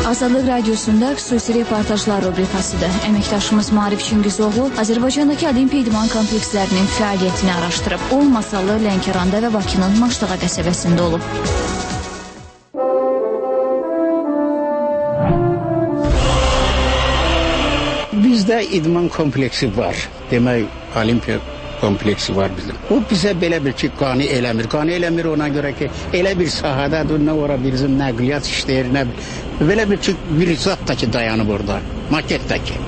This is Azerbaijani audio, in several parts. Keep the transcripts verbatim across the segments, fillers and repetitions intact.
Azadlıq Radiosunda xüsusi reportajlar rubrikasıdır. Əməkdaşımız Maarif Çingizoğlu Azərbaycandakı Olimpiya idman komplekslərinin fəaliyyətini araşdırıb. O, Masallı, Lənkəranda və Bakının Maşdağa qəsəbəsində olub. Bizdə idman kompleksi var. Demək, Olimpiya kompleksi var bizim. O bizə belə bir ki, qane eləmir. Qane eləmir ona görə ki, elə bir sahadadır, nə ora bizim nəqliyyat işləyir, nə belə bir ki, bir zat da ki, dayanıb orada, maketdəki.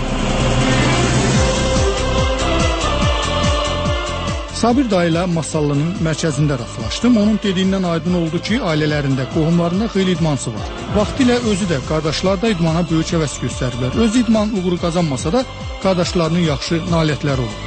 Sabir dayı ilə Masallının mərkəzində rastlaşdım. Onun dediyindən aydın oldu ki, ailələrində, qohumlarında xeyli idmançı var. Vaxtilə özü də, qardaşlar da idmana böyük həvəs göstəriblər. Öz idman uğuru qazanmasa da, qardaşlarının yaxşı nailiyyətləri olur.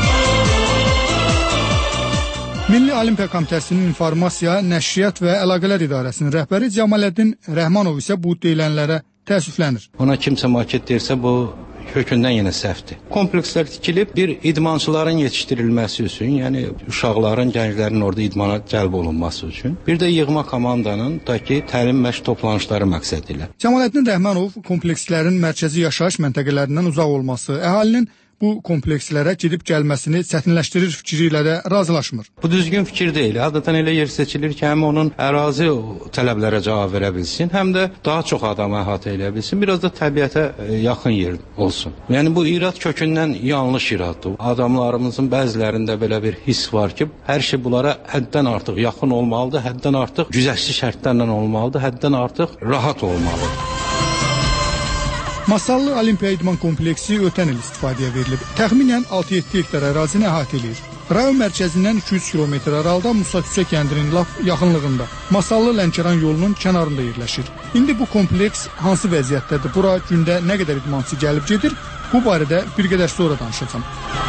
Milli Olimpiya Komitəsinin İnformasiya, Nəşriyyat və Əlaqələr İdarəsinin rəhbəri Cəmaləddin Rəhmanov isə bu deyilənlərə təəssüflənir. Ona kimsə maket deyirsə, bu kökündən yenə səhvdir. Komplekslər tikilib bir idmançıların yetişdirilməsi üçün, yəni uşaqların, gənclərin orada idmana cəlb olunması üçün, bir də yığma komandanın da ki, təlim məşq toplanışları məqsədi ilə. Cəmaləddin Rəhmanov komplekslərin mərkəzi yaşayış məntəqələrindən uzaq olması, əhalinin bu komplekslərə gedib gəlməsini çətinləşdirir fikri ilə də razılaşmır. Bu düzgün fikir deyil. Adətən elə yer seçilir ki, həm onun ərazi tələblərə cavab verə bilsin, həm də daha çox adamı əhatə edə bilsin, biraz da təbiətə yaxın yer olsun. Yəni bu irad kökündən yanlış iraddır. Adamlarımızın bəzilərində belə bir his var ki, hər şey bunlara həddən artıq yaxın olmalıdır, həddən artıq güzəştli şərtlərlə olmalıdır, həddən artıq rahat olmalıdır. Masallı Olimpiya İdman kompleksi ötən il istifadəyə verilib. Təxminən altı yeddi hektar ərazini əhatə edir. Rayon mərkəzindən iki yüz kilometr aralıda Musa Küçə kəndinin lap yaxınlığında Masallı Lənkəran yolunun kənarında yerləşir. İndi bu kompleks hansı vəziyyətdədir? Bura gündə nə qədər idmançı gəlib gedir? Bu barədə bir qədər sonra danışacağam.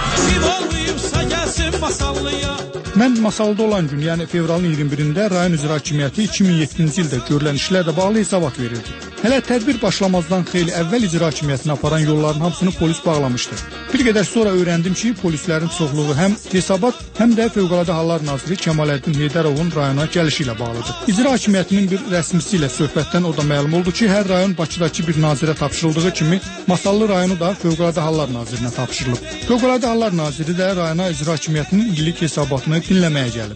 Mən Masallıda olan gün, yəni fevralın iyirmi birində rayon icra hakimiyyəti iki min yeddinci ildə görülən işlərlə bağlı hesabat verirdi. Hələ tədbir başlamazdan xeyli əvvəl icra hakimiyyətinə aparan yolların hamısını polis bağlamışdı. Bir qədər sonra öyrəndim ki, polislərin çoxluğu həm hesabat, həm də Fövqəladə Hallar Naziri Kəmaləddin Heydərovun rayona gəlişi ilə bağlıdır. İcra hakimiyyətinin bir rəsmisi ilə söhbətdən o da məlum oldu ki, hər rayon Bakıdakı bir nazirə tapşırıldığı kimi Masallı rayonu da Fövqəladə Hallar Nazirinə tapşırılıb. Fövqəladə Hallar Naziri də rayona icra hakimiyyətinin illik hesabatını dinləməyə gəlib.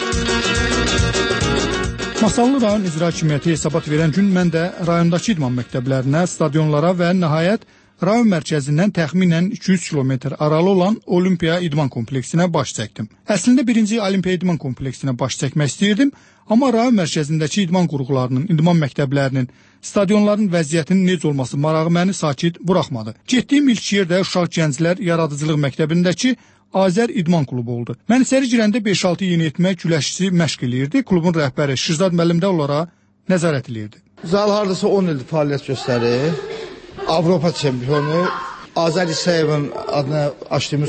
Masallı rayon icra hakimiyyəti hesabat verən gün mən də rayondakı idman məktəblərinə, stadionlara və nəhayət rayon mərkəzindən təxminən iki yüz kilometr aralı olan Olimpiya idman kompleksinə baş çəkdim. Əslində birinci Olimpiya idman kompleksinə baş çəkmək istəyirdim, amma rayon mərkəzindəki idman qurğularının, idman məktəblərinin, stadionların vəziyyətinin necə olması marağı məni sakit buraxmadı. Getdiyim ilk yer də Uşaq Gənclər Yaradıcılıq Məktəbindəki Azər İdman klubu oldu. Mən içəri girəndə beş altı yeniyetmə güləşçisi məşq eləyirdi. Klubun rəhbəri Şirzad müəllim də onlara nəzarət eləyirdi. Zal hardasa on ildir fəaliyyət göstərir. Avropa çempionu Azər İsəyevin adına açdığımız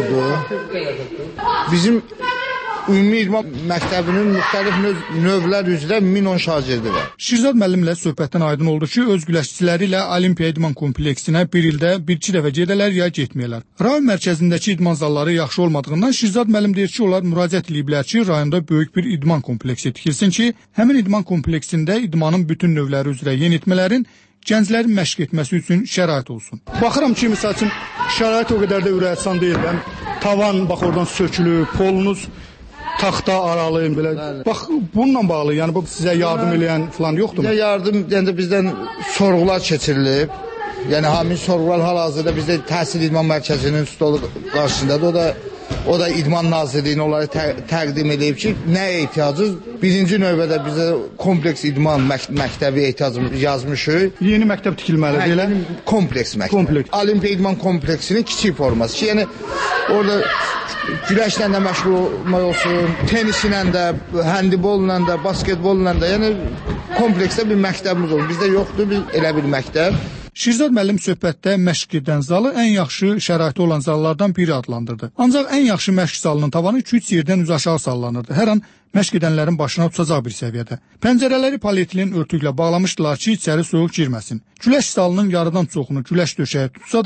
klubdur. Bizim Ümumi İdman Məktəbinin müxtəlif növ növlər üzrə min on şagirdi var. Şirzad müəllimlə söhbətdən aydın oldu ki, öz güləşçiləri ilə Olimpiya İdman kompleksinə bir ildə bir-iki dəfə gedələr ya getməyələr. Rayon mərkəzindəki idman zalları yaxşı olmadığından Şirzad müəllim deyir ki, onlar müraciət ediblər ki, rayonda böyük bir idman kompleksi tikilsin ki, həmin idman kompleksində idmanın bütün növləri üzrə yeniyetmələrin gənclərin məşq etməsi üçün şərait olsun. Baxıram ki, misal üçün şərait o qədər də ürəksan deyil. Tavan bax oradan sökülüb, polunuz taxta aralıyım belə. Bəli. Bax bununla bağlı, yəni bu sizə yardım eləyən falan yoxdur mu? Bizə yardım, yəni bizdən sorğular keçirilib. Yəni həmin sorğular hal-hazırda bizdə Təhsil İdman Mərkəzinin stolu qarşısındadır. O da o da İdman Nazirliyinə onları tə təqdim edib ki, nəyə ehtiyacımız? Birinci növbədə bizə kompleks idman mək məktəbi ehtiyacımız yazmışıq. Yeni məktəb tikilməlidir elə? Kompleks məktəb. Kompleks. Olimpiya İdman kompleksinin kiçik forması ki, yəni orada güləşlə də məşğul olmaq olsun, tenislə də, handibolla da, basketbolla da, yəni kompleksdə bir məktəbimiz olur. Bizdə yoxdur bir, elə bir məktəb. Şirzad müəllim söhbətdə məşq edən zalı ən yaxşı şəraiti olan zallardan biri adlandırdı. Ancaq ən yaxşı məşq zalının tavanı iki üç yerdən üz aşağı sallanırdı. Hər an məşq edənlərin başına tutacaq bir səviyyədə. Pəncərələri polietilen örtüklə bağlamışdılar ki, içəri soyuq girməsin. Güləş zalının yarıdan çoxunu güləş döşəyi tutsa da,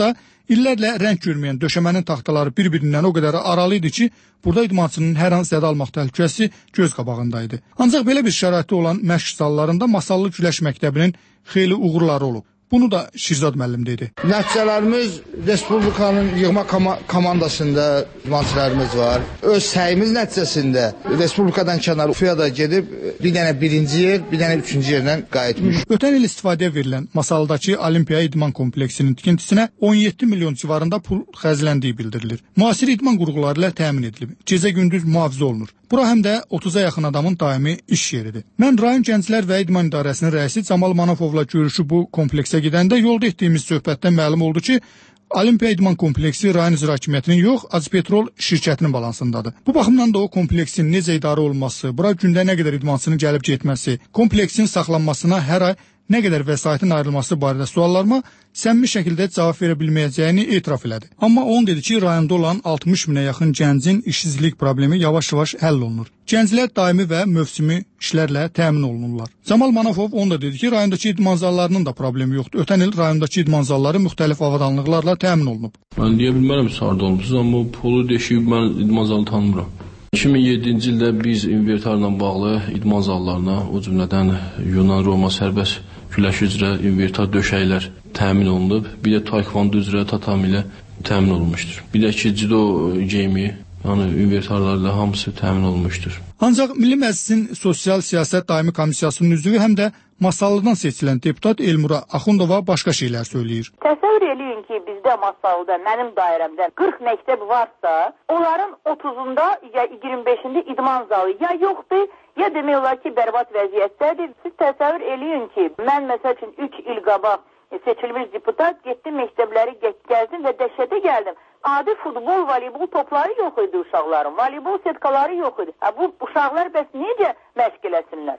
İllərlə rəng görməyən döşəmənin taxtaları bir-birindən o qədər aralı idi ki, burada idmançının hər an zədə almaq təhlükəsi göz qabağındaydı. Ancaq belə bir şəraitdə olan məşq zallarında Masallı Güləş məktəbinin xeyli uğurları olub. Bunu da Şirzad müəllim dedi. Nəticələrimiz Respublikanın yığma komandasında idmançılarımız var. Öz səyimiz nəticəsində Respublikadan kənar Ufiyada gedib bir dənə birinci yer, bir dənə üçüncü yerlə qayıtmış. Ötən il istifadəyə verilən Masallıdakı Olimpiya İdman kompleksinin tikintisinə on yeddi milyon civarında pul xərcləndiyi bildirilir. Müasir idman qurğuları ilə təmin edilib. Gecə-gündüz mühafizə olunur. Bura həm də otuza yaxın adamın daimi iş yeridir. Mən rayon Gənclər və İdman İdarəsinin rəisi Camal Manafovla görüşü bu kompleksə gedəndə yolda etdiyimiz söhbətdən məlum oldu ki, Olimpiya İdman kompleksi rayon icra hakimiyyətinin yox, Azpetrol şirkətinin balansındadır. Bu baxımdan da o kompleksin necə idarə olunması, bura gündə nə qədər idmançının gəlib getməsi, kompleksin saxlanmasına hər ay nə qədər vəsaitin ayrılması barədə suallarıma səmimi şəkildə cavab verə bilməyəcəyini etiraf elədi. Amma onun dedi ki, rayonda olan altmış minə yaxın gəncin işsizlik problemi yavaş-yavaş həll olunur. Gənclər daimi və mövsümi işlərlə təmin olunurlar. Camal Manafov onu da dedi ki, rayondakı idman zallarının da problemi yoxdur. Ötən il rayondakı idman zalları müxtəlif avadanlıqlarla təmin olunub. Mən deyə bilmərəm sarda olmuşuz, amma pulu deşiyib mən idman zalı tanımıram. iki min yeddinci ildə biz invertarla bağlı idman zallarına, o cümlədən Yunan Roma sərbəst güləş üzrə invertar döşəklər təmin olunub. Bir də taekvondo üzrə tatami ilə təmin olunmuşdur. Bir də ki, judo geyimi, yəni invertarlarla hamısı təmin olunmuşdur. Ancaq Milli Məclisin Sosial Siyasət Daimi Komissiyasının üzvü həm də Masallıdan seçilən deputat Elmura Axundova başqa şeylər söyləyir. Təsəvvür eləyin ki, bizdə Masallıda, mənim dairəmdə qırx məktəb varsa, onların otuzunda ya iyirmi beşində idman zalı ya yoxdur, ya demək olar ki, bərbad vəziyyətdədir. Siz təsəvvür eləyin ki, mən məsəl üçün üç il qabaq seçilmiş deputat getdim, məktəbləri gəzdim və dəhşətə gəldim. Adi futbol, voleybol topları yox idi uşaqların, voleybol setkaları yox idi. Ha, bu uşaqlar bəs necə məşq eləsinlər?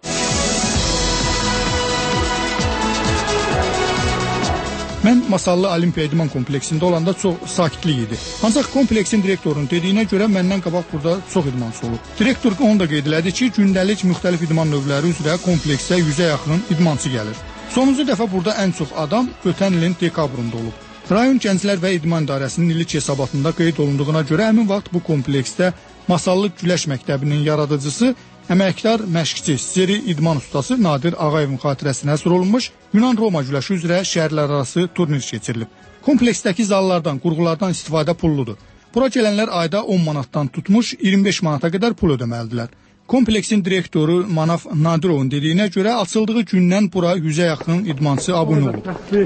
Mən Masallı Olimpiya İdman kompleksində olanda çox sakitlik idi. Ancaq kompleksin direktorunun dediyinə görə məndən qabaq burada çox idmançı olub. Direktor onu da qeyd elədi ki, gündəlik müxtəlif idman növləri üzrə kompleksə yüzə yaxın idmançı gəlir. Sonuncu dəfə burada ən çox adam ötən ilin dekabrında olub. Rayon Gənclər və İdman İdarəsinin illik hesabatında qeyd olunduğuna görə həmin vaxt bu kompleksdə Masallı Güləş məktəbinin yaradıcısı, əməkdar məşqçi, seri idman ustası Nadir Ağayevin xatirəsinə həsr olunmuş Yunan Roma güləşi üzrə şəhərlərarası turnir keçirilib. Kompleksdəki zallardan, qurğulardan istifadə pulludur. Bura gələnlər ayda on manatdan tutmuş iyirmi beş manata qədər pul ödəməlidirlər. Kompleksin direktoru Manaf Nadirovun dediyinə görə açıldığı gündən bura yüzə yaxın idmançı abunə olub.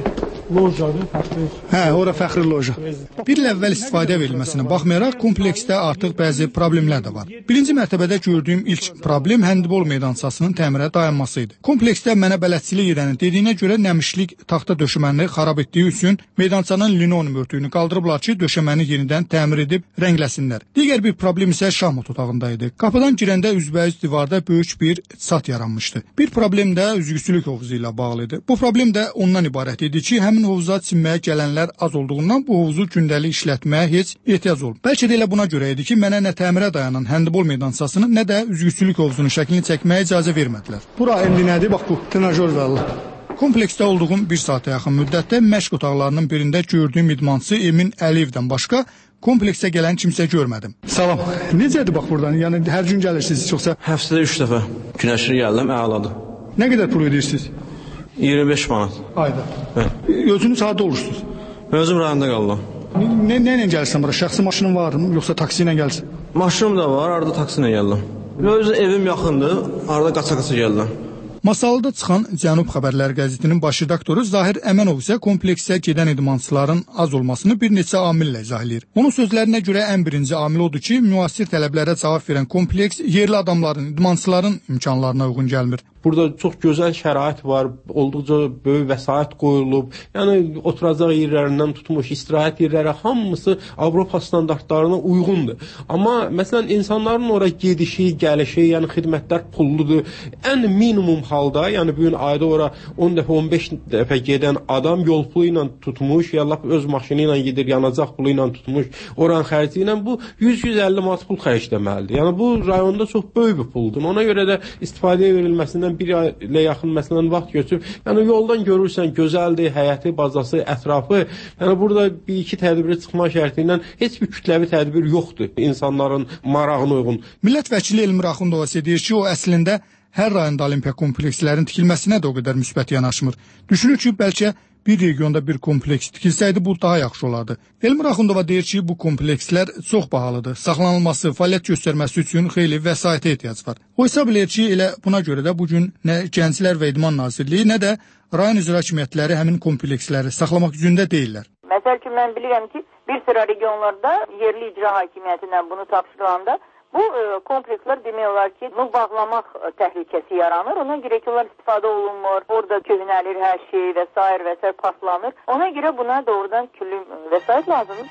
Lojadır, fəxri. Hə, ora fəxri loja. Bir il əvvəl istifadəyə verilməsinə baxmayaraq kompleksdə artıq bəzi problemlər də var. Birinci mərtəbədə gördüyüm ilk problem həndbol meydançasının təmirə dayanması idi. Kompleksdə mənə bələdçilik edənin dediyinə görə nəmişlik taxta döşəməni xarab etdiyi üçün meydançanın linoleum örtüyünü qaldırıblar ki, döşəməni yenidən təmir edib rəngləsinlər. Digər bir problem isə şahmat otağında idi. Qapıdan girəndə üzbəüz divarda böyük bir çat yaranmışdı. Bir problem də üzgüçülük hovuzu ilə bağlı idi. Bu problem də ondan ibarət idi ki, həmin hovuza çimməyə gələnlər az olduğundan bu hovuzu gündəlik işlətməyə heç ehtiyac olmur. Bəlkə də elə buna görə idi ki, mənə nə təmirə dayanan həndbol meydançasını, nə də üzgüçülük hovuzunun şəklini çəkməyə icazə vermədilər. Bura indi nədir? Bax bu, trenajör vəlla. Kompleksdə olduğum bir saata yaxın müddətdə məşq otaqlarının birində gördüyüm idmançı Emin Əliyevdən başqa kompleksə gələn kimsə görmədim. Salam. Necədir bax buradan? Yəni hər gün gəlirsiniz yoxsa? Həftədə üç dəfə günəşli gəldim, əladır. Nə qədər pul ödəyirsiniz? iyirmi beş manat. Ayda. Hə. Özünüz harda olursunuz? Özüm rayonda qaldım. Nə nə ilə gəlirsən bura? Şəxsi maşının varmı, yoxsa taksi ilə gəlirsən? Maşınım da var, arada taksi ilə gəldim. Öz evim yaxındır, arada qaça-qaça gəldim. Masallıda çıxan Cənub Xəbərləri qəzetinin baş redaktoru Zahir Əmənov isə kompleksə gedən idmançıların az olmasını bir neçə amillə izah edir. Onun sözlərinə görə ən birinci amil odur ki, müasir tələblərə cavab verən kompleks yerli adamların, idmançıların imkanlarına uyğun gəlmir. Burada çox gözəl şərait var, olduqca böyük vəsait qoyulub. Yəni oturacaq yerlərindən tutmuş istirahət yerləri hamısı Avropa standartlarına uyğundur. Amma məsələn insanların ora gedişi, gəlişi, yəni xidmətlər pulludur. Ən minimum halda, yəni bu gün ayda ora on dəfə, on beş dəfə gedən adam yol pulu ilə tutmuş, ya lap öz maşını ilə gedir, yanacaq pulu ilə tutmuş, oran xərci ilə bu yüz yüz əlli manat pul xərcləməlidir. Yəni bu rayonda çox böyük bir puldur. Ona görə də istifadəyə verilməsindən məsələn bir ilə yaxın məsələn vaxt keçib, yəni yoldan görürsən gözəldir, həyəti, bazası, ətrafı. Yəni burada bir iki tədbirə çıxma şərti ilə heç bir kütləvi tədbir yoxdur insanların marağına uyğun. Millət vəkili Elmir Axundova deyir ki, o əslində hər rayonda olimpiya komplekslərinin tikilməsinə də o qədər müsbət yanaşmır. Düşünür ki, bəlkə bir regionda bir kompleks tikilsəydi bu daha yaxşı olardı. Elmir Axundova deyir ki, bu komplekslər çox bahalıdır. Saxlanılması, fəaliyyət göstərməsi üçün xeyli vəsaitə ehtiyac var. O hesab edir ki, elə buna görə də bugün nə Gənclər və İdman Nazirliyi, nə də rayon icra hakimiyyətləri həmin kompleksləri saxlamaq üzündə deyirlər. Məsəl üçün mən bilirəm ki, bir sıra regionlarda yerli icra hakimiyyətindən bunu tapşırılanda bu e, komplekslər demək olar ki, bunu bağlamaq e, təhlükəsi yaranır. Ona görə ki, onlar istifadə olunmur. Orada köhnəlir hər şey və s. və s. paslanır. Ona görə buna doğrudan külli vəsait lazımdır.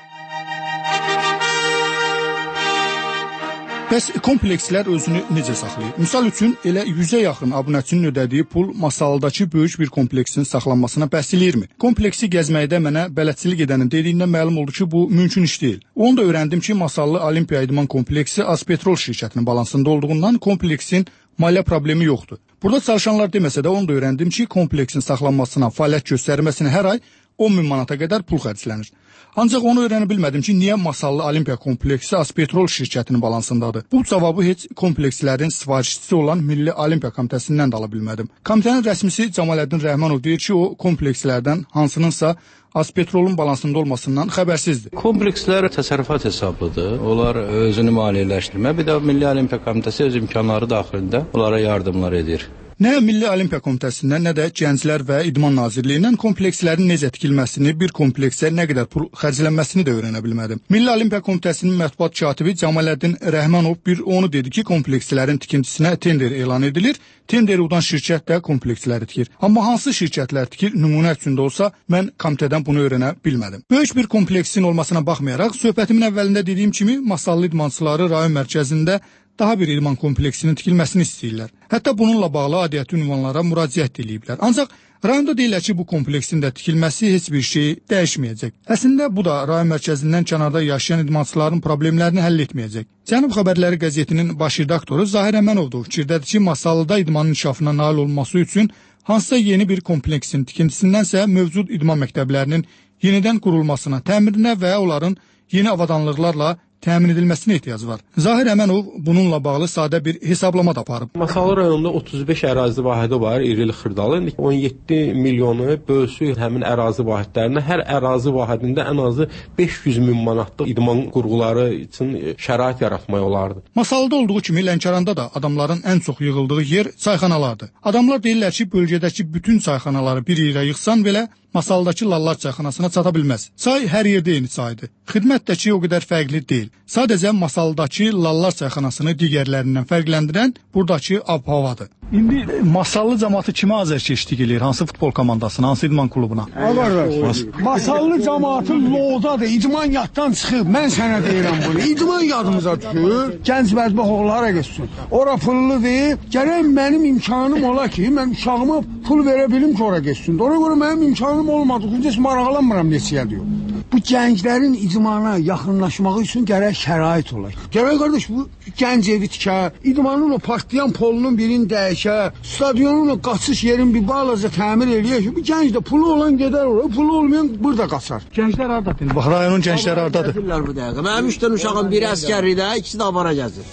Bəs komplekslər özünü necə saxlayır? Misal üçün, elə yüzə yaxın abunəçinin ödədiyi pul Masallıdakı böyük bir kompleksin saxlanmasına bəs eləyirmi? Kompleksi gəzməkdə mənə bələdçilik edənin dediyindən məlum oldu ki, bu mümkün iş deyil. Onu da öyrəndim ki, Masallı Olimpiya İdman kompleksi Azpetrol şirkətinin balansında olduğundan kompleksin maliyyə problemi yoxdur. Burada çalışanlar deməsə də onu da öyrəndim ki, kompleksin saxlanmasına, fəaliyyət göstərməsinə hər ay on min manata qədər pul xərclənir. Ancaq onu öyrənə bilmədim ki, niyə Masallı Olimpiya kompleksi Azpetrol şirkətinin balansındadır. Bu cavabı heç komplekslərin sifarişçisi olan Milli Olimpiya Komitəsindən də ala bilmədim. Komitənin rəsmisi Camaləddin Rəhmanov deyir ki, o komplekslərdən hansınınsa Azpetrolun balansında olmasından xəbərsizdir. Komplekslər təsərrüfat hesablıdır. Onlar özünü maliyyələşdirmə, bir də Milli Olimpiya Komitəsi öz imkanları daxilində onlara yardımlar edir. Nə Milli Olimpiya Komitəsindən, nə də Gənclər və İdman Nazirliyindən komplekslərin necə tikilməsini, bir kompleksə nə qədər pul xərclənməsini də öyrənə bilmədim. Milli Olimpiya Komitəsinin mətbuat katibi Camaləddin Rəhmanov bir onu dedi ki, komplekslərin tikintisinə tender elan edilir. Tenderi udan şirkət də kompleksləri tikir. Amma hansı şirkətlər tikir, nümunə üçün də olsa, mən komitədən bunu öyrənə bilmədim. Böyük bir kompleksin olmasına baxmayaraq, söhbətimin əvvəlində dediyim kimi, Masallı idmançıları rayon mərkəzində daha bir idman kompleksinin tikilməsini istəyirlər. Hətta bununla bağlı adiyyəti ünvanlara müraciət ediblər. Ancaq rayonda deyirlər ki, bu kompleksin də tikilməsi heç bir şey dəyişməyəcək. Əslində bu da rayon mərkəzindən kənarda yaşayan idmançıların problemlərini həll etməyəcək. Cənub Xəbərləri qəzetinin baş redaktoru Zahir Əmənov da fikirdədir ki, Masallıda idmanın inkişafına nail olması üçün hansısa yeni bir kompleksin tikintisindənsə mövcud idman məktəblərinin yenidən qurulmasına, təmirinə və onların yeni avadanlıqlarla təmin edilməsinə ehtiyac var. Zahir Əmənov bununla bağlı sadə bir hesablama da aparıb. Masallı rayonunda otuz beş ərazi vahidi var, iri xırdalı. on yeddi milyonu bölsü həmin ərazi vahidlərinə. Hər ərazi vahidində ən azı beş yüz min manatlıq idman qurğuları üçün şərait yaratmaq olardı. Masallıda olduğu kimi Lənkəranda da adamların ən çox yığıldığı yer çayxanalardır. Adamlar deyirlər ki, bölgədəki bütün çayxanaları bir yerə yığsan belə Masallıdakı Lallar çayxanasına çata bilməz. Çay hər yerdə eyni çaydır. Xidmət də ki, o qədər fərqli deyil. Sadəcə Masallıdakı Lallar çayxanasını digərlərindən fərqləndirən buradakı ab-havadır. İndi Masallı cəmaatı kimə azərkeşlik eləyir? Hansı futbol komandasına, hansı idman klubuna? Mas Masallı cəmaatı lodadır, idman yaddan çıxıb. Mən sənə deyirəm bunu. İdman yadımıza düşür. Gənc məcbək oğullara geçsin. Ora pulludur. Gərək mənim imkanım ola ki, mən uşağıma pul verə bilim ki, ora geçsin. Ona görə mənim imkanım olmadı. Heç maraqlanmıram neçəyə diyor. Bu gənclərin idmana yaxınlaşması üçün gərək şərait olar. Gərək qardaş bu gənc evi tikə, idmanın o partlayan polunun birini dəyişə, stadionun o qaçış yerin bir balaca təmir eləyək ki, bu gənc də pulu olan gedər oraya, pulu olmayan burada qaçar. Gənclər hardadır? Bax, rayonun gəncləri hardadır? Bu dəqiqə. Mənim üç dənə uşağım, biri əskərlikdə, ikisi də avara gəzir.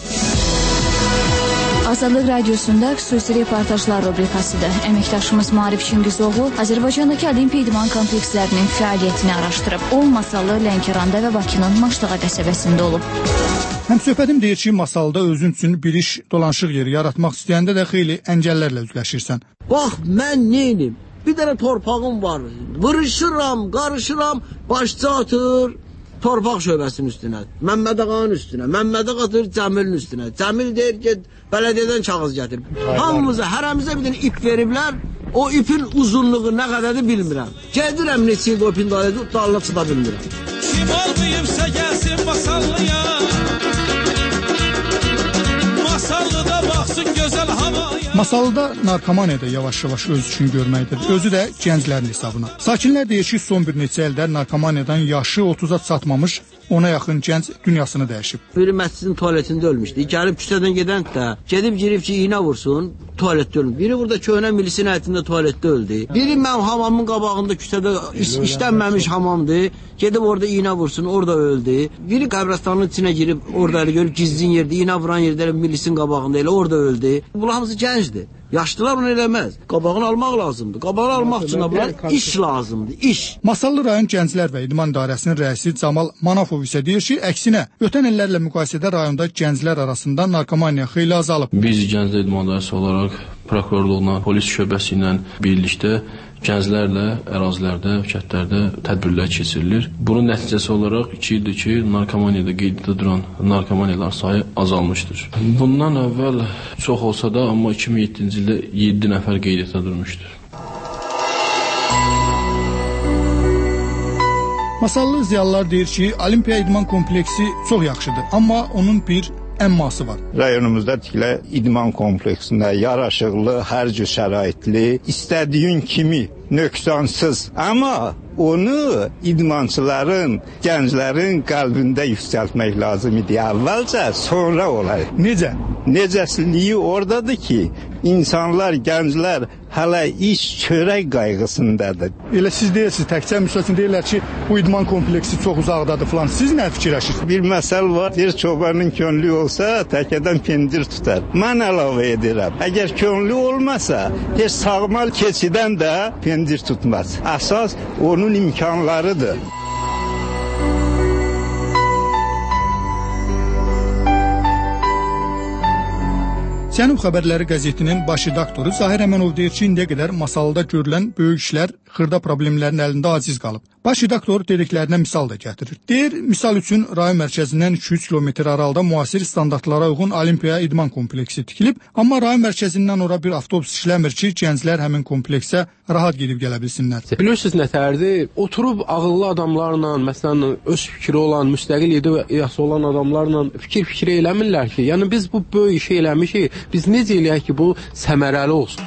Azadlıq Radiosunda xüsusi reportajlar rubrikasıdır. Əməkdaşımız Maarif Çingizoğlu Azərbaycandakı Olimpiya idman komplekslərinin fəaliyyətini araşdırıb. O, Masallı, Lənkəranda və Bakının Maşdığa qəsəbəsində olub. Həmsöhbətim deyir ki, Masalda özün üçün bir iş dolanışıq yeri yaratmaq istəyəndə də xeyli əngəllərlə üzləşirsən. Bax, mən neynim? Bir dənə torpağım var. Vırışıram, qarışıram, başça atır. Torpaq şöbəsinin üstünə, Məmməd Ağanın üstünə, Məmməd Ağa atır Cəmilin üstünə. Cəmil deyir ki, bələdiyyədən kağız gətir. Hamımıza, hərəmizə bir dənə ip veriblər, o ipin uzunluğu nə qədədir bilmirəm. Gedirəm neçə ildə o ipin dalına çıda bilmirəm. Kim olmayıbsa gəlsin Masallıya, Masallıda baxsın gözəl havaya. Masallıda narkomaniya da yavaş-yavaş öz üçün görməkdir. Özü də gənclərin hesabına. Sakinlər deyir ki, son bir neçə ildə narkomaniyadan yaşı otuza çatmamış ona yaxın gənc dünyasını dəyişib. Biri məscidin tualetində ölmüşdü. Gəlib küçədən gedən də gedib girib ki, iynə vursun. tualetdə ölmüş. Biri burada köhnə milisin həyətində tualetdə öldü. Biri mənim hamamın qabağında küçədə iş, işlənməmiş hamamdır. Gedib orada iğnə vursun, orada öldü. Biri qəbirstanın içinə girib orada elə görüb gizlin yerdə iğnə vuran yerdə elə milisin qabağında elə orada öldü. Bunlar hamısı gəncdir. Yaşlılar bunu eləməz. Qabağını almaq lazımdır. Qabağını almaq üçün bunlar iş lazımdır, iş. Masallı rayon Gənclər və İdman İdarəsinin rəisi Camal Manafov isə deyir ki, əksinə, ötən illərlə müqayisədə rayonda gənclər arasında narkomaniya xeyli azalıb. Biz Gənclər İdman İdarəsi olaraq prokurorluqla, polis şöbəsi ilə birlikdə gənclərlə ərazilərdə, kəndlərdə tədbirlər keçirilir. Bunun nəticəsi olaraq iki ildir ki, narkomaniyada qeydiyyatda duran narkomaniyalar sayı azalmışdır. Bundan əvvəl çox olsa da, amma iki min yeddinci ildə yeddi nəfər qeydiyyatda durmuşdur. Masallı ziyalılar deyir ki, Olimpiya İdman kompleksi çox yaxşıdır, amma onun bir əmması var. Rayonumuzda tikilə idman kompleksində yaraşıqlı, hər cür şəraitli, istədiyin kimi nöqsansız, amma onu idmançıların, gənclərin qəlbində yüksəltmək lazım idi. Əvvəlcə, sonra olar. Necə? Necəsiliyi oradadır ki, insanlar, gənclər hələ iş çörək qayğısındadır. Elə siz deyirsiniz, təkcə misal üçün deyirlər ki, bu idman kompleksi çox uzaqdadır falan. Siz nə fikirləşirsiniz? Bir məsəl var, bir çobanın könlü olsa, təkədən pendir tutar. Mən əlavə edirəm. Əgər könlü olmasa, heç sağmal keçidən də pendir tutmaz. Əsas onun imkanlarıdır. Cənub Xəbərləri qəzetinin baş redaktoru Zahir Əmənov deyir ki, indiyə qədər Masallıda görülən böyük işlər xırda problemlərin əlində aciz qalıb. Baş redaktor dediklərinə misal da gətirir. Deyir, misal üçün rayon mərkəzindən iki üç kilometr aralıda müasir standartlara uyğun Olimpiya idman kompleksi tikilib, amma rayon mərkəzindən ora bir avtobus işləmir ki, gənclər həmin kompleksə rahat gedib gələ bilsinlər. Bilirsiniz nətərdir? Oturub ağıllı adamlarla, məsələn, öz fikri olan, müstəqil ideyası olan adamlarla fikir-fikir eləmirlər ki, yəni biz bu böyük işi eləmişik, biz necə eləyək ki, bu səmərəli olsun?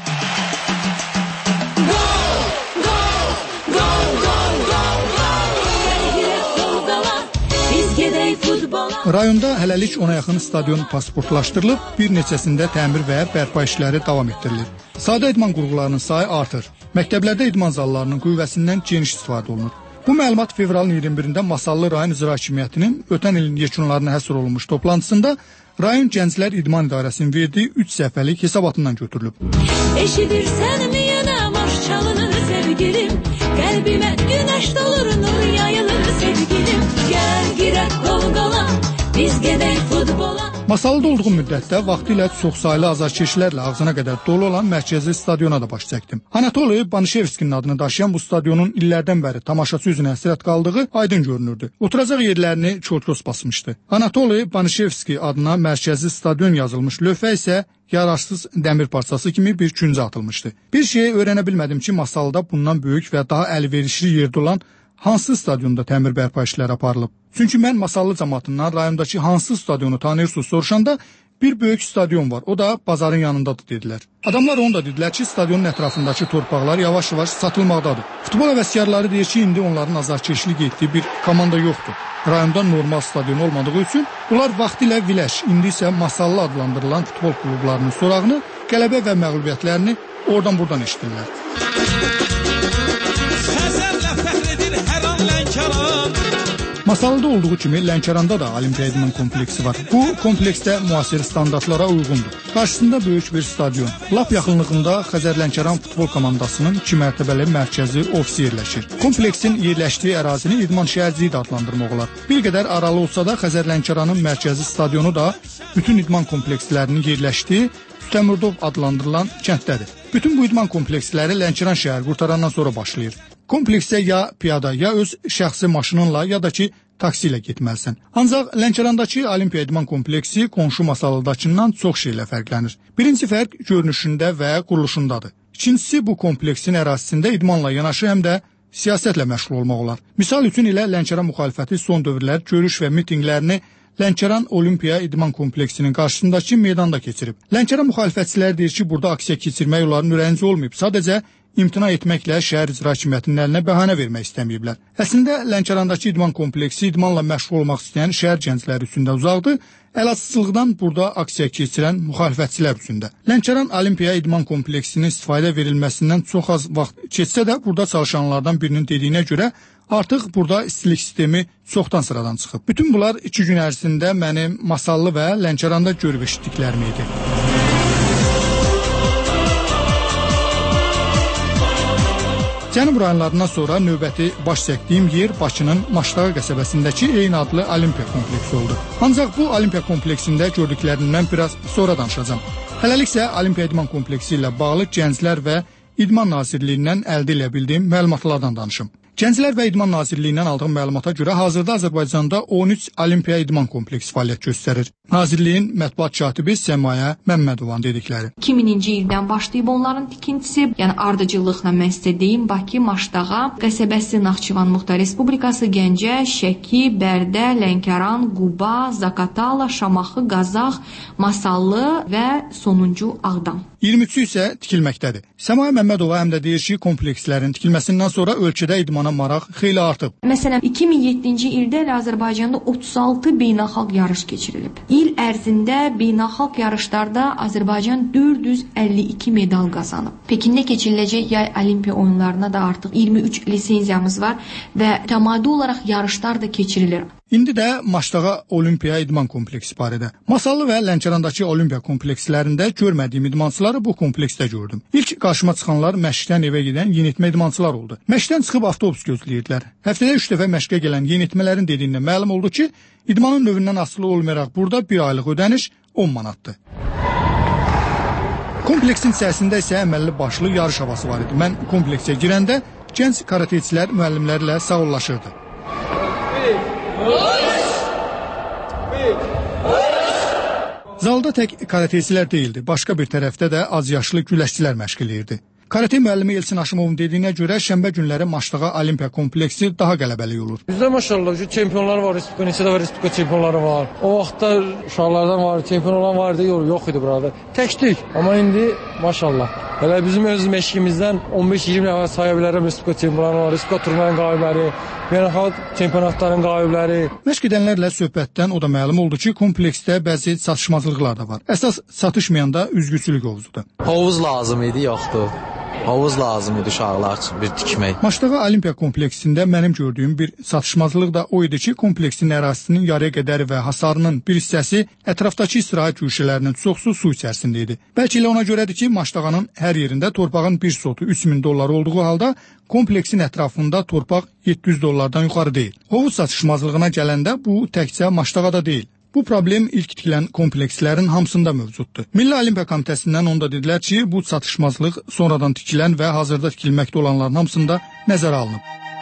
Rayonda hələlik ona yaxın stadion pasportlaşdırılıb, bir neçəsində təmir və bərpa işləri davam etdirilir. Sadə idman qurğularının sayı artır. Məktəblərdə idman zallarının qüvvəsindən geniş istifadə olunur. Bu məlumat fevralın iyirmi birində Masallı rayon icra hakimiyyətinin ötən ilin yekunlarına həsr olunmuş toplantısında rayon Gənclər İdman İdarəsinin verdiyi üç səhifəlik hesabatından götürülüb. Eşidirsənmi yenə marş çalınır sevgilim, qəlbimə günəş dolur, nur yayılır sevgilim, gəl girək qolqala, biz gedək futbola. Masallıda olduğum müddətdə vaxtilə çox saylı azarkeşlərlə ağzına qədər dolu olan mərkəzi stadiona da baş çəkdim. Anatoli Banişevskinin adını daşıyan bu stadionun illərdən bəri tamaşaçı üzünə həsrət qaldığı aydın görünürdü. Oturacaq yerlərini çolkos basmışdı. Anatoli Banişevski adına mərkəzi stadion yazılmış lövhə isə yararsız dəmir parçası kimi bir küncə atılmışdı. Bir şeyi öyrənə bilmədim ki, Masallıda bundan böyük və daha əlverişli yerdə olan hansı stadionda təmir bərpa işləri aparılıb? Çünki mən Masallı cəmaatından rayondakı hansı stadionu tanıyırsınız soruşanda bir böyük stadion var, o da bazarın yanındadır dedilər. Adamlar onu da dedilər ki, stadionun ətrafındakı torpaqlar yavaş-yavaş satılmaqdadır. Futbol həvəskarları deyir ki, indi onların azarkeşlik etdiyi bir komanda yoxdur. Rayonda normal stadion olmadığı üçün bunlar vaxtilə Viləş, indi isə Masallı adlandırılan futbol klublarının sorağını, qələbə və məğlubiyyətlərini oradan-buradan eşitirlər. Masallıda olduğu kimi Lənkəranda da Olimpiya idman kompleksi var. Bu kompleksdə müasir standartlara uyğundur. Qarşısında böyük bir stadion. Lap yaxınlığında Xəzər Lənkəran futbol komandasının iki mərtəbəli mərkəzi ofisi yerləşir. Kompleksin yerləşdiyi ərazini idman şəhərciyi də adlandırmaq olar. Bir qədər aralı olsa da Xəzər Lənkəranın mərkəzi stadionu da bütün idman komplekslərinin yerləşdiyi Üstəmirdov adlandırılan kənddədir. Bütün bu idman kompleksləri Lənkəran şəhər qurtarandan sonra başlayır. Kompleksə ya piyada, ya öz şəxsi maşınınla, ya da ki, taksi ilə getməlisən. Ancaq Lənkərandakı Olimpiya idman kompleksi qonşu Masallıdakından çox şeylə fərqlənir. Birinci fərq görünüşündə və quruluşundadır. İkincisi, bu kompleksin ərazisində idmanla yanaşı həm də siyasətlə məşğul olmaq olar. Misal üçün ilə Lənkəran müxalifəti son dövrlər görüş və mitinqlərini Lənkəran Olimpiya idman kompleksinin qarşısındakı meydanda keçirib. Lənkəran müxalifətçiləri deyir ki, burada aksiya keçirmək onların ürəyincə olmayıb. Sadəcə imtina etməklə şəhər icra hakimiyyətinin əlinə bəhanə vermək istəməyiblər. Əslində Lənkərandakı idman kompleksi idmanla məşğul olmaq istəyən şəhər gəncləri üçündə uzaqdır, əlacısızlıqdan burada aksiya keçirən müxalifətçilər üçündə. Lənkəran Olimpiya idman kompleksinin istifadə verilməsindən çox az vaxt keçsə də burada çalışanlardan birinin dediyinə görə artıq burada istilik sistemi çoxdan sıradan çıxıb. Bütün bunlar iki gün ərzində mənim Masallı və Lənkəranda görüb eşitdiklərim idi. Cənub rayonlarından sonra növbəti baş çəkdiyim yer Bakının Maşdağa qəsəbəsindəki eyni adlı Olimpiya kompleksi oldu. Ancaq bu Olimpiya kompleksində gördüklərimdən biraz sonra danışacağam. Hələlik isə Olimpiya idman kompleksi ilə bağlı Gənclər və İdman Nazirliyindən əldə edə bildiyim məlumatlardan danışım. Gənclər və İdman Nazirliyindən aldığım məlumata görə hazırda Azərbaycanda on üç Olimpiya idman kompleksi fəaliyyət göstərir. Nazirliyin mətbuat katibi Səmaya Məmmədovanın dedikləri. iki mininci ildən başlayıb onların tikintisi, yəni ardıcıllıqla mən sizə deyim, Bakı, Maşdağa, qəsəbəsi Naxçıvan Muxtar Respublikası, Gəncə, Şəki, Bərdə, Lənkəran, Quba, Zaqatala, Şamaxı, Qazax, Masallı və sonuncu Ağdam. iyirmi üçü isə tikilməkdədir. Səmaya Məmmədova həm də deyir ki, komplekslərin tikilməsindən sonra ölkədə idmana maraq xeyli artıb. Məsələn, iki min yeddinci ildə Azərbaycanda otuz altı beynəlxalq yarış keçirilib. İl ərzində beynəlxalq yarışlarda Azərbaycan dörd yüz əlli iki medal qazanıb. Pekində keçiriləcək yay olimpiya oyunlarına da artıq iyirmi üç lisenziyamız var və təmadü olaraq yarışlar da keçirilir. İndi də Maşdağa Olimpiya idman kompleksi barədə. Masallı və Lənkərandakı olimpiya komplekslərində görmədiyim idmançıları bu kompleksdə gördüm. İlk qarşıma çıxanlar məşqdən evə gedən yeniyetmə idmançılar oldu. Məşqdən çıxıb avtobus gözləyirdilər. Həftədə üç dəfə məşqə gələn yeniyetmələrin dediyindən məlum oldu ki, idmanın növündən asılı olmayaraq burada bir aylıq ödəniş on manatdır. Kompleksin içərisində isə əməlli başlı yarış havası var idi. Mən kompleksə girəndə gənc karateçilər müəllimlərlə sağollaşırdı. Zalda tək karateçilər deyildi. Başqa bir tərəfdə də az yaşlı güləşçilər məşq eləyirdi. Karate müəllimi Elçin Aşımovun dediyinə görə şənbə günləri Maşdağa Olimpiya kompleksi daha qələbəli olur. Bizdə maşallah çempionlar var, Respublika neçə də var, Respublika çempionları var. O vaxtda uşaqlardan var, çempion olan vardı, yox idi burada. Təkdik, amma indi maşallah. Hələ bizim öz məşqimizdən on beş iyirmi nəfər saya bilərəm Respublika çempionları var, Respublika turnuvanın qalibləri, beynəlxalq çempionatların qalibləri. Məşq edənlərlə söhbətdən o da məlum oldu ki, kompleksdə bəzi çatışmazlıqlar da var. Əsas çatışmayanda üzgüçülük hovuzudur. Hovuz lazım idi, yoxdur. Hovuz lazım idi uşaqlar üçün bir tikmək. Maşdağa Olimpiya kompleksində mənim gördüyüm bir çatışmazlıq da o idi ki, kompleksin ərazisinin yarıya qədəri və hasarının bir hissəsi ətrafdakı istirahət güşələrinin çoxsu su içərisində idi. Bəlkə elə ona görədir ki, Maşdağanın hər yerində torpağın bir sotu üç min dollar olduğu halda kompleksin ətrafında torpaq yeddi yüz dollardan yuxarı deyil. Hovuz çatışmazlığına gələndə bu təkcə Maşdağada deyil. Bu problem ilk tikilən komplekslərin hamısında mövcuddur. Milli Olimpiya Komitəsindən onda dedilər ki, bu çatışmazlıq sonradan tikilən və hazırda tikilməkdə olanların hamısında nəzərə alınıb.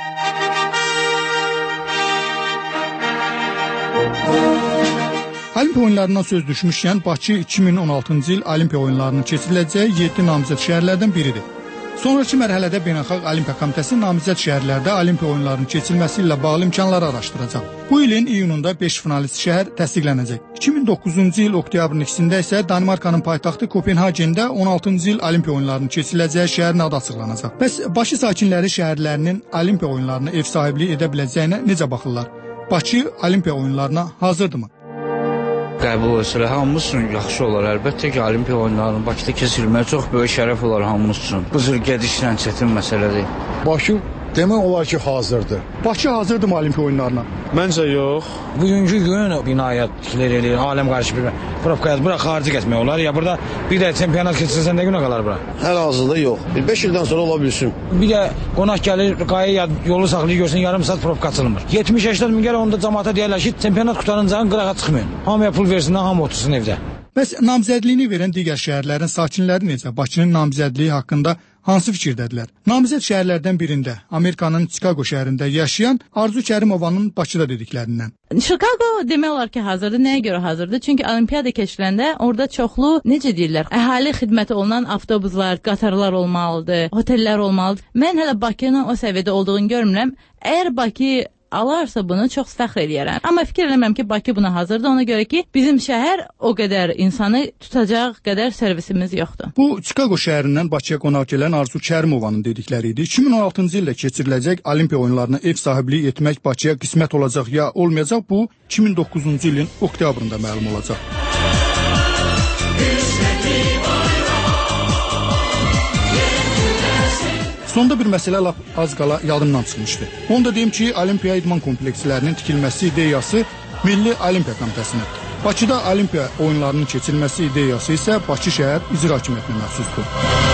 Olimpiya oyunlarından söz düşmüşkən Bakı iki min on altıncı il Olimpiya oyunlarının keçiriləcəyi yeddi namizəd şəhərlərdən biridir. Sonraki mərhələdə Beynəlxalq Olimpiya Komitəsi namizəd şəhərlərdə Olimpiya oyunlarının keçirilməsi ilə bağlı imkanları araşdıracaq. Bu ilin iyununda beş finalist şəhər təsdiqlənəcək. iki min doqquzuncu il oktyabrın ikisində isə Danimarkanın paytaxtı Kopenhagendə on altıncı il Olimpiya oyunlarının keçiriləcəyi şəhərin adı açıqlanacaq. Bəs Bakı sakinləri şəhərlərinin Olimpiya oyunlarına ev sahibliyi edə biləcəyinə necə baxırlar? Bakı Olimpiya oyunlarına hazırdırmı? Qəbul olsa hamımız üçün yaxşı olar. Əlbəttə ki, Olimpiya oyunlarının Bakıda keçirilməyi çox böyük şərəf olar hamımız üçün. Bu cür gedişlə çətin məsələdir. Bakı demək olar ki, hazırdır. Bakı hazırdır mı Olimpiya oyunlarına? Məncə yox. Bugünkü gün binaya tikilir eləyir, aləm qarşı bir probkaya bura xarici getmək olar. Ya burada bir də çempionat keçirsən nə günə qalar bura? Hal-hazırda yox. Bir beş ildən sonra ola bilsin. Bir də qonaq gəlir, qaya yolu saxlayır, görsün yarım saat probka açılmır. yetmiş səksən min gəlir, onda cəmaata deyərlər ki, çempionat qutaranacağın qırağa çıxmayın. Hamıya pul versinlər, hamı otursun evdə. Bəs namizədliyini verən digər şəhərlərin sakinləri necə? Bakının namizədliyi haqqında hansı fikirdədirlər? Namizəd şəhərlərdən birində, Amerikanın Chicago şəhərində yaşayan Arzu Kərimovanın Bakıda dediklərindən. Chicago demək olar ki, hazırdır. Nəyə görə hazırdır? Çünki olimpiyada keçiləndə orada çoxlu, necə deyirlər, əhali xidməti olunan avtobuslar, qatarlar olmalıdır, otellər olmalıdır. Mən hələ Bakının o səviyyədə olduğunu görmürəm. Əgər Bakı alarsa bunu çox fəxr eləyərəm. Amma fikir eləməm ki, Bakı buna hazırdır. Ona görə ki, bizim şəhər o qədər insanı tutacaq qədər servisimiz yoxdur. Bu Chicago şəhərindən Bakıya qonaq gələn Arzu Kərimovanın dedikləri idi. iki min on altıncı ildə keçiriləcək Olimpiya oyunlarına ev sahibliyi etmək Bakıya qismət olacaq ya olmayacaq, bu iki min doqquzuncu ilin oktyabrında məlum olacaq. Sonda bir məsələ lap az qala yadımdan çıxmışdı. Onu da deyim ki, Olimpiya idman komplekslərinin tikilməsi ideyası Milli Olimpiya Komitəsinindir. Bakıda Olimpiya oyunlarının keçirilməsi ideyası isə Bakı şəhər icra hakimiyyətinə məxsusdur.